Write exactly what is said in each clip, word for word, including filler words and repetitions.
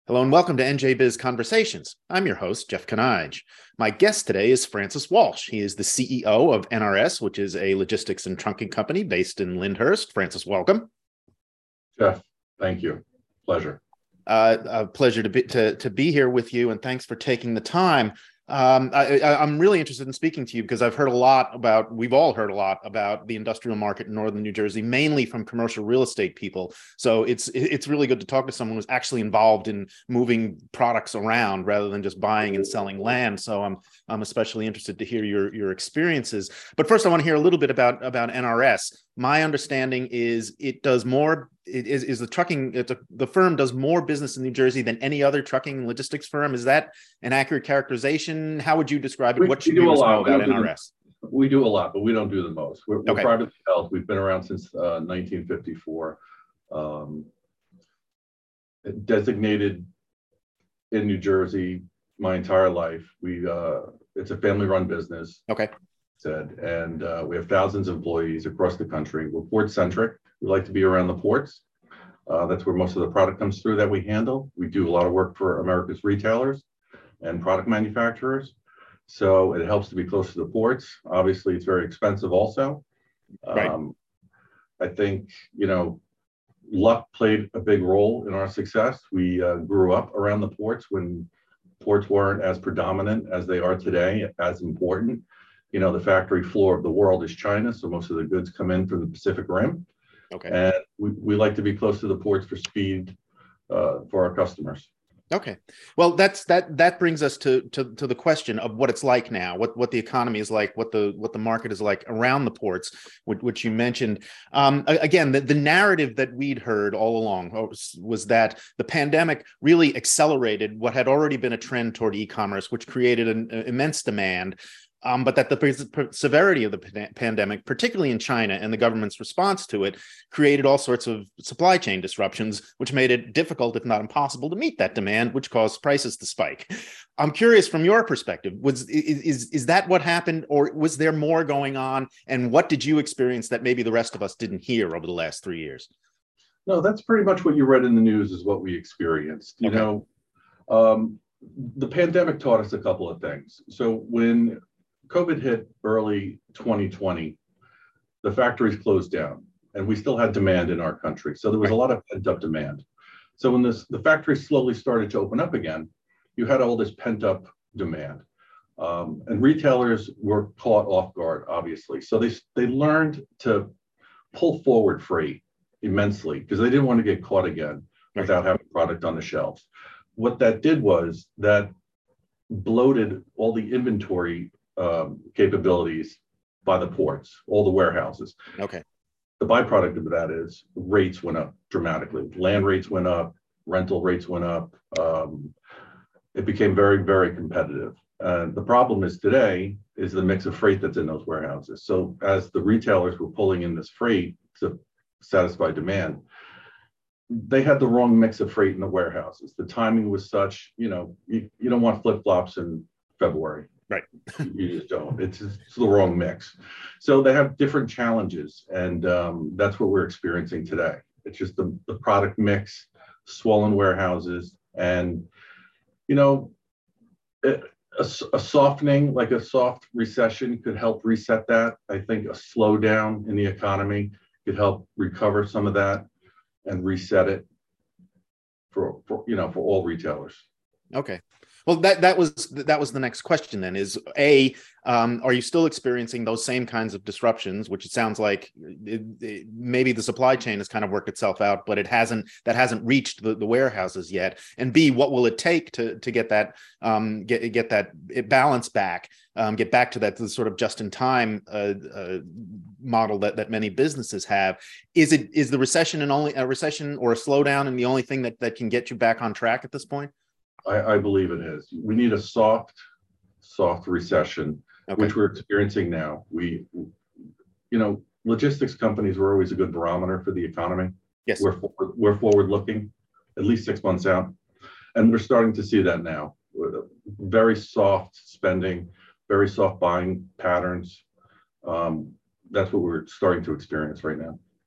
Hello and welcome to N J Biz Conversations. I'm your host, Jeff Kanige. My guest today is Francis Walsh. He is the C E O of N R S, which is a logistics and trunking company based in Lyndhurst. Francis, welcome. Jeff, thank you. Pleasure. Uh, a pleasure to be to, to be here with you, and thanks for taking the time. Um, I, I, I'm really interested in speaking to you because I've heard a lot about, we've all heard a lot about the industrial market in northern New Jersey, mainly from commercial real estate people. So it's it's really good to talk to someone who's actually involved in moving products around rather than just buying and selling land. So I'm I'm especially interested to hear your your experiences. But first, I want to hear a little bit about about N R S. My understanding is it does more. It is, is the trucking, it's a, the firm does more business in New Jersey than any other trucking and logistics firm. Is that an accurate characterization? How would you describe it? We, what should we do a viewers know lot. about N R S? The, we do a lot, but we don't do the most. We're, we're Okay. privately held. We've been around since uh, nineteen fifty-four. Um, designated in New Jersey my entire life. We uh, it's a family-run business. Okay. Said, and uh, we have thousands of employees across the country. We're port-centric. We like to be around the ports. Uh, that's where most of the product comes through that we handle. We do a lot of work for America's retailers and product manufacturers. So it helps to be close to the ports. Obviously, it's very expensive also. Right. Um, I think, you know, luck played a big role in our success. We uh, grew up around the ports when ports weren't as predominant as they are today, as important. You know, the factory floor of the world is China, so most of the goods come in from the Pacific Rim. Okay. And we, we like to be close to the ports for speed uh, for our customers. Okay. Well, that's that that brings us to, to to the question of what it's like now, what what the economy is like, what the what the market is like around the ports, which, which you mentioned. Um, again, the, the narrative that we'd heard all along was, was that the pandemic really accelerated what had already been a trend toward e-commerce, which created an, an immense demand. Um, but that the severity of the pandemic, particularly in China and the government's response to it, created all sorts of supply chain disruptions, which made it difficult, if not impossible, to meet that demand, which caused prices to spike. I'm curious, from your perspective, was is, is, is that what happened, or was there more going on? And what did you experience that maybe the rest of us didn't hear over the last three years? No, that's pretty much what you read in the news is what we experienced. You okay. know, um, the pandemic taught us a couple of things. So when COVID hit early twenty twenty, the factories closed down and we still had demand in our country. So there was a lot of pent up demand. So when this, the factories slowly started to open up again, you had all this pent up demand. Um, and retailers were caught off guard, obviously. So they, they learned to pull forward freight immensely because they didn't want to get caught again without having product on the shelves. What that did was that bloated all the inventory Um, capabilities by the ports, all the warehouses. Okay. The byproduct of that is rates went up dramatically. Land rates went up, rental rates went up. Um, it became very, very competitive. And the problem is today is the mix of freight that's in those warehouses. So as the retailers were pulling in this freight to satisfy demand, they had the wrong mix of freight in the warehouses. The timing was such, you know, you, you don't want flip-flops in February. Right. You just don't. It's, it's the wrong mix. So they have different challenges, and um, that's what we're experiencing today. It's just the, the product mix, swollen warehouses, and, you know, a, a softening, like a soft recession could help reset that. I think a slowdown in the economy could help recover some of that and reset it for, for you know, for all retailers. Okay. Well, that that was that was the next question then is, A, um, are you still experiencing those same kinds of disruptions, which it sounds like it, it, maybe the supply chain has kind of worked itself out, but it hasn't that hasn't reached the, the warehouses yet. And B, what will it take to to get that um, get get that balance back, um, get back to that sort of just-in-time uh, uh, model that that many businesses have? Is it is the recession and only a recession or a slowdown and the only thing that that can get you back on track at this point? I, I believe it is. We need a soft, soft recession, okay. which we're experiencing now. We, you know, logistics companies were always a good barometer for the economy. Yes, we're forward, we're forward looking, at least six months out, and we're starting to see that now. Very soft spending, very soft buying patterns. Um, that's what we're starting to experience right now.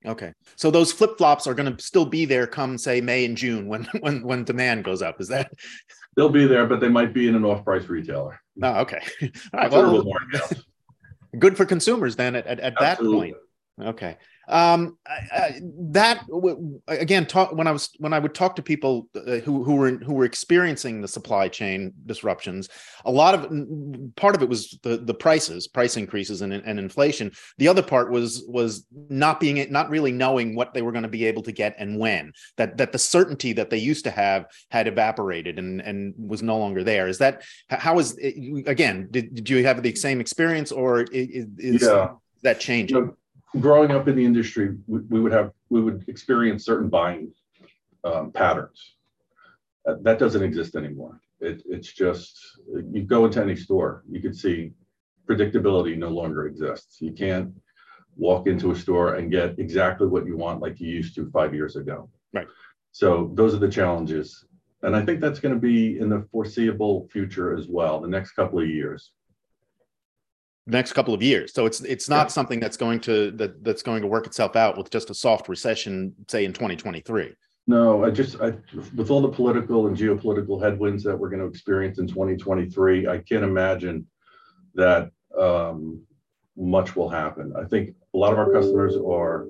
Okay. So those flip-flops are going to still be there come, say, May and June when when when demand goes up. Is that? They'll be there, but they might be in an off-price retailer. Oh, okay. All right. Well, good for consumers then at, at, at that point. Okay. Um, I, I, that again, talk when I was when I would talk to people uh, who who were who were experiencing the supply chain disruptions, a lot of part of it was the the prices, price increases, and, and inflation. The other part was was not being not really knowing what they were going to be able to get and when. That that the certainty that they used to have had evaporated and and was no longer there. Is that how is it, again? Did did you have the same experience, or is, is yeah. that changing? You know, growing up in the industry, we, we would have we would experience certain buying um, patterns. Uh, that doesn't exist anymore. It, it's just you go into any store, you could see predictability no longer exists. You can't walk into a store and get exactly what you want like you used to five years ago. Right. So those are the challenges, and I think that's going to be in the foreseeable future as well. The next couple of years. Next couple of years. So it's it's not yeah. something that's going to that that's going to work itself out with just a soft recession, say in twenty twenty-three. No, I just I with all the political and geopolitical headwinds that we're going to experience in twenty twenty-three, I can't imagine that um, much will happen. I think a lot of our customers are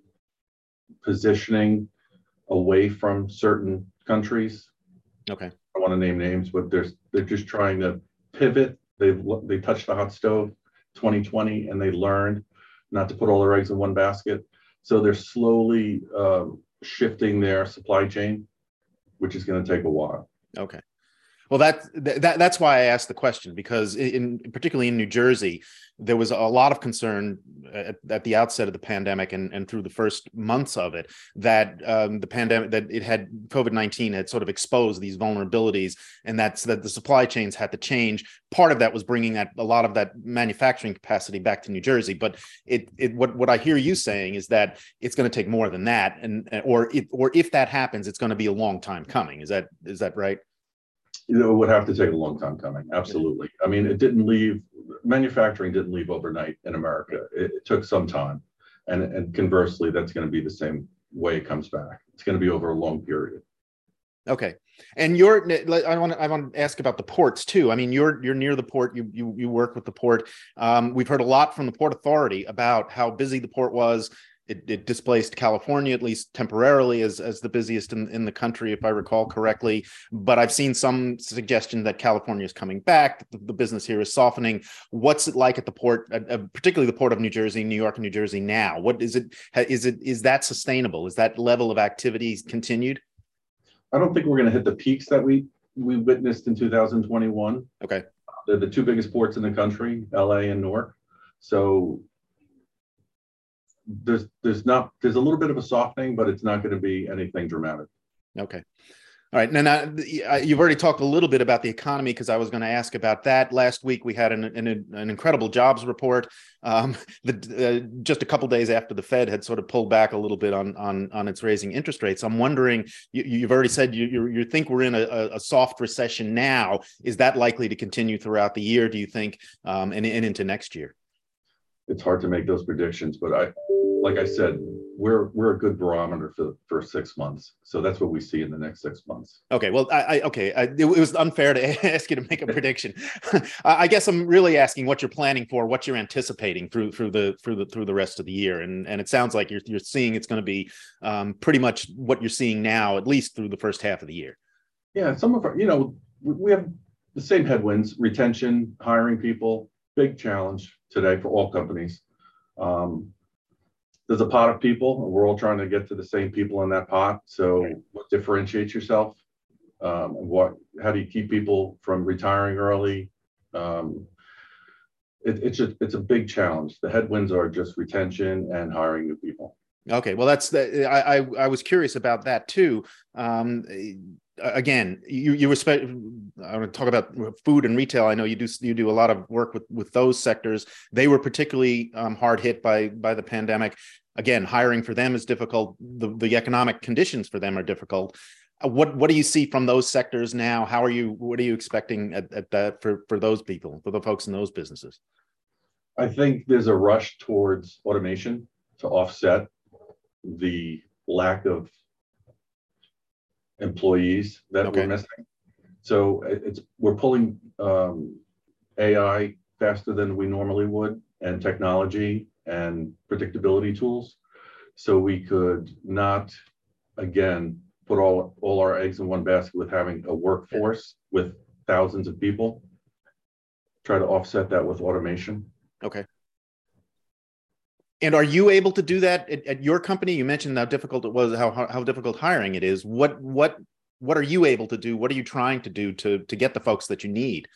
positioning away from certain countries. Okay. I don't want to name names, but they're they're just trying to pivot. They've they touched the hot stove twenty twenty and they learned not to put all their eggs in one basket. So they're slowly uh, shifting their supply chain, which is going to take a while. Okay. Well, that, that that's why I asked the question, because in particularly in New Jersey, there was a lot of concern at, at the outset of the pandemic and, and through the first months of it that um, the pandemic, that it had COVID nineteen had sort of exposed these vulnerabilities, and that's that the supply chains had to change. Part of that was bringing that a lot of that manufacturing capacity back to New Jersey. But it it what what I hear you saying is that it's going to take more than that, and or if or if that happens, it's going to be a long time coming. Is that is that right? You know, it would have to take a long time coming. Absolutely. I mean, it didn't leave, manufacturing didn't leave overnight in America. It, it took some time. And, and conversely, that's going to be the same way it comes back. It's going to be over a long period. Okay. And you're, I want to, I want to ask about the ports too. I mean, you're, you're near the port, you, you, you work with the port. Um, we've heard a lot from the Port Authority about how busy the port was. It, it displaced California, at least temporarily, as, as the busiest in, in the country, if I recall correctly. But I've seen some suggestion that California is coming back. The, the business here is softening. What's it like at the port, uh, particularly the port of New Jersey, New York and New Jersey now? What is it? Is it is that sustainable? Is that level of activity continued? I don't think we're going to hit the peaks that we we witnessed in two thousand twenty-one. Okay. They're the two biggest ports in the country, L A and Newark. So there's there's not there's a little bit of a softening, but it's not going to be anything dramatic. Okay. All right. Now, now you've already talked a little bit about the economy, because I was going to ask about that. Last week, we had an, an, an incredible jobs report. Um, the, uh, just a couple of days after the Fed had sort of pulled back a little bit on on, on its raising interest rates. I'm wondering, you, you've already said you, you you think we're in a, a soft recession now. Is that likely to continue throughout the year, do you think, um, and, and into next year? It's hard to make those predictions, but I, like I said, we're we're a good barometer for the first six months. So that's what we see in the next six months. Okay, well, I, I okay, I, it was unfair to ask you to make a prediction. I guess I'm really asking what you're planning for, what you're anticipating through through the through the through the rest of the year, and and it sounds like you're you're seeing it's going to be um, pretty much what you're seeing now, at least through the first half of the year. Yeah, some of our, you know, we have the same headwinds: retention, hiring people, big challenge today for all companies. Um, There's a pot of people, and we're all trying to get to the same people in that pot. So right. What differentiates yourself? Um, what? How do you keep people from retiring early? Um, it, it's just it's a big challenge. The headwinds are just retention and hiring new people. Okay, well, that's the I I, I was curious about that too. Um, again, you you respect. I want to talk about food and retail. I know you do you do a lot of work with with those sectors. They were particularly um, hard hit by by the pandemic. Again, hiring for them is difficult. The the economic conditions for them are difficult. What what do you see from those sectors now? How are you? What are you expecting at, at that for for those people, for the folks in those businesses? I think there's a rush towards automation to offset the lack of employees that Okay. we're missing. So it's we're pulling um, A I faster than we normally would, and technology and predictability tools, so we could not, again, put all, all our eggs in one basket with having a workforce with thousands of people. Try to offset that with automation. Okay. And are you able to do that at, at your company? You mentioned how difficult it was, how, how how difficult hiring it is. What what what are you able to do? What are you trying to do to to get the folks that you need?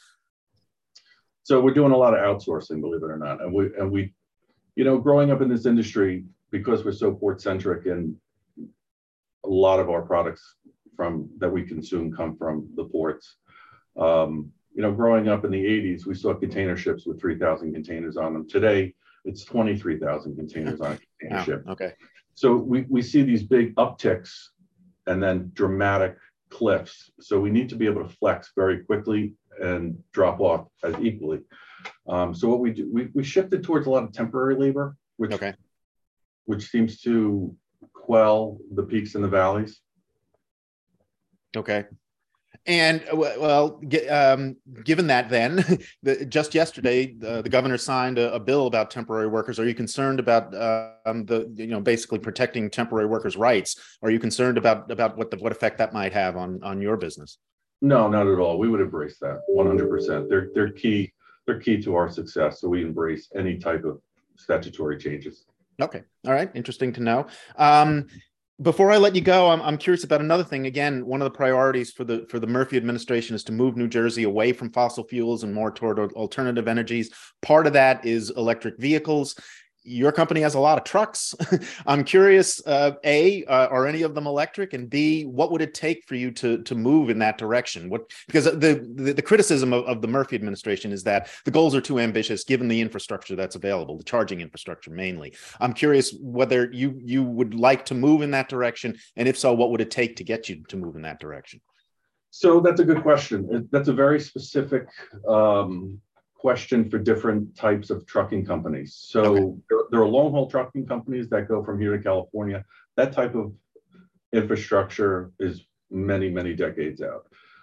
So we're doing a lot of outsourcing, believe it or not. And we and we, you know, growing up in this industry, because we're so port centric, and a lot of our products from that we consume come from the ports. Um, you know, growing up in the eighties, we saw container ships with three thousand containers on them. Today, it's twenty-three thousand containers on a container Wow. ship. Okay. So we, we see these big upticks and then dramatic cliffs. So we need to be able to flex very quickly and drop off as equally. Um, so what we do, we, we shifted towards a lot of temporary labor, which, Okay. which seems to quell the peaks and the valleys. Okay. And well, um, given that, then, the, just yesterday, uh, the governor signed a, a bill about temporary workers. Are you concerned about uh, um, the, you know, basically protecting temporary workers' rights? Are you concerned about about what the what effect that might have on on your business? No, not at all. We would embrace that one hundred percent. They're they're key. They're key to our success. So we embrace any type of statutory changes. Okay. All right. Interesting to know. Um, Before I let you go, I'm, I'm curious about another thing. Again, one of the priorities for the for the Murphy administration is to move New Jersey away from fossil fuels and more toward alternative energies. Part of that is electric vehicles. Your company has a lot of trucks. I'm curious, uh, A, uh, are any of them electric? And B, what would it take for you to, to move in that direction? What, because the, the, the criticism of, of the Murphy administration is that the goals are too ambitious given the infrastructure that's available, the charging infrastructure mainly. I'm curious whether you, you would like to move in that direction, and if so, what would it take to get you to move in that direction? So that's a good question. That's a very specific um, question for different types of trucking companies. So okay. there, there are long haul trucking companies that go from here to California. That type of infrastructure is many, many decades out.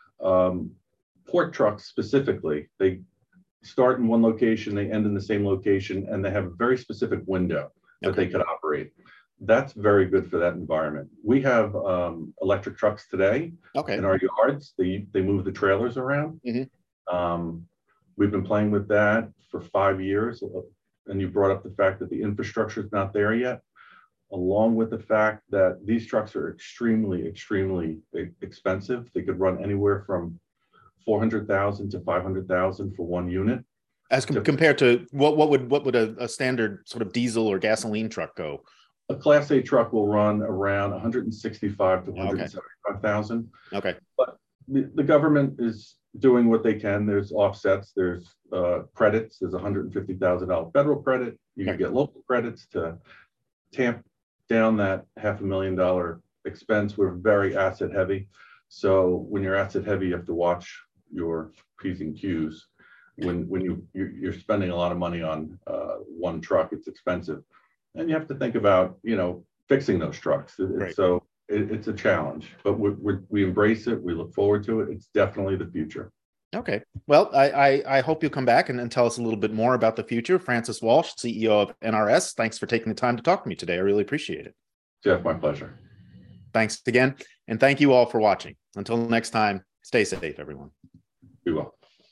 Um, port trucks specifically, they start in one location, they end in the same location, and they have a very specific window that okay. they could operate. That's very good for that environment. We have um, electric trucks today okay. in our yards. They, they move the trailers around. Mm-hmm. Um, We've been playing with that for five years, and you brought up the fact that the infrastructure is not there yet, along with the fact that these trucks are extremely, extremely expensive. They could run anywhere from four hundred thousand to five hundred thousand for one unit. As com- compared to what, what would what would a, a standard sort of diesel or gasoline truck go? A Class A truck will run around one hundred sixty-five to one hundred seventy-five thousand. Okay. But the, the government is doing what they can. There's offsets, there's uh, credits, there's one hundred fifty thousand dollars federal credit. You can get local credits to tamp down that half a million dollar expense. We're very asset heavy. So when you're asset heavy, you have to watch your P's and Q's. When, when you, you're spending a lot of money on uh, one truck, it's expensive. And you have to think about, you know, fixing those trucks. Right. So it, it's a challenge, but we, we, we embrace it. We look forward to it. It's definitely the future. Okay. Well, I, I, I hope you'll come back and, and tell us a little bit more about the future. Francis Walsh, C E O of N R S, thanks for taking the time to talk to me today. I really appreciate it. Jeff, my pleasure. Thanks again. And thank you all for watching. Until next time, stay safe, everyone. Be well.